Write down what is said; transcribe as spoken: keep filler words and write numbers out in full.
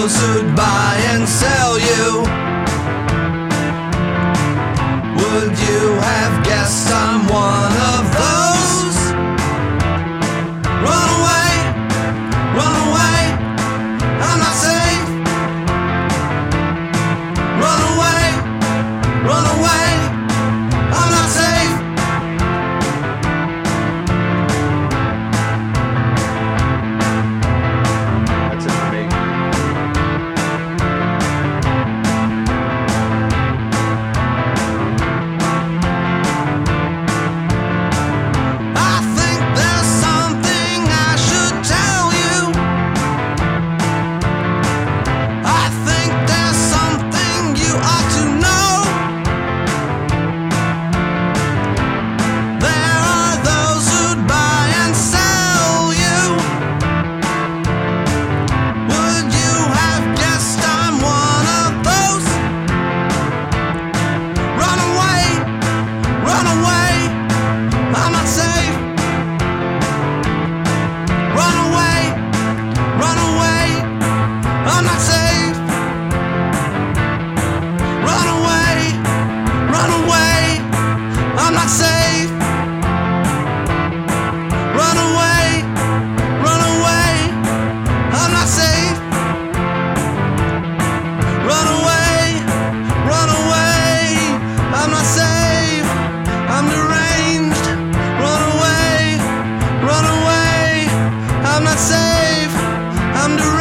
those who'd buy and sell you. Would you have guessed I'm one of those? Run away, run away, I'm not safe. Run away, run away, I'm not safe. That's it for me. I think there's something I should tell you. I think there's something you ought to know. There are those who'd buy and sell you. Would you have guessed I'm one of those? Run away, run away, I'm not safe. Run away, run away, I'm not safe. Run away, run away, I'm not safe. Run away, run away, I'm not safe. Run away, run away, I'm not safe. I'm deranged. Run away, run away, I'm not safe. I'm deranged.